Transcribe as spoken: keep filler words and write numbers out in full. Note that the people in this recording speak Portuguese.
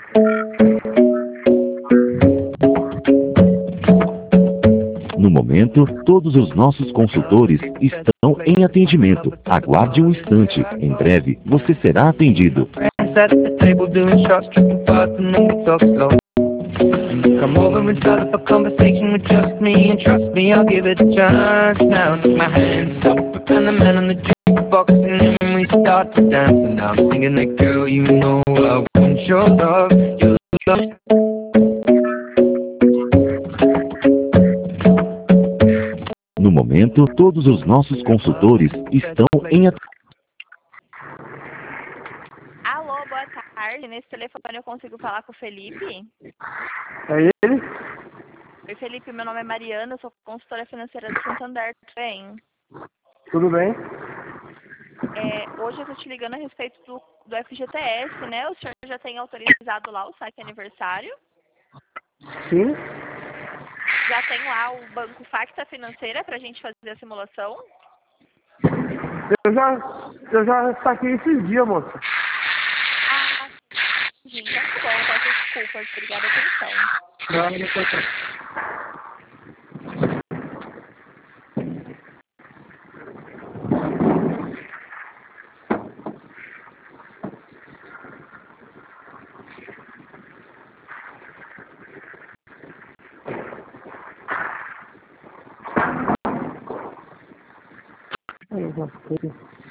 No momento, todos os nossos consultores estão em atendimento. Aguarde um instante. Em breve, você será atendido. Come over and start up a conversation with just me, and trust me, I'll give it a chance. Now take my hand up and the man on the jukebox, and then we start to dance. And I'm singing that girl, you know I want your love, your love. No momento, todos os nossos consultores estão em atendimento. Alô, boa tarde. Nesse telefone eu consigo falar com o Felipe? É ele? Oi, Felipe. Meu nome é Mariana, eu sou consultora financeira do Santander. Tudo bem? Tudo bem? É, hoje eu estou te ligando a respeito do, do F G T S, né? O senhor já tem autorizado lá o saque aniversário? Sim. Já tem lá o banco Facta Financeira para a gente fazer a simulação? Eu já, eu já saquei esses dias, moça. Ah, sim. Então tá bom. Peço desculpas. Obrigada pela atenção. Não, não foi certo. Eu gostei.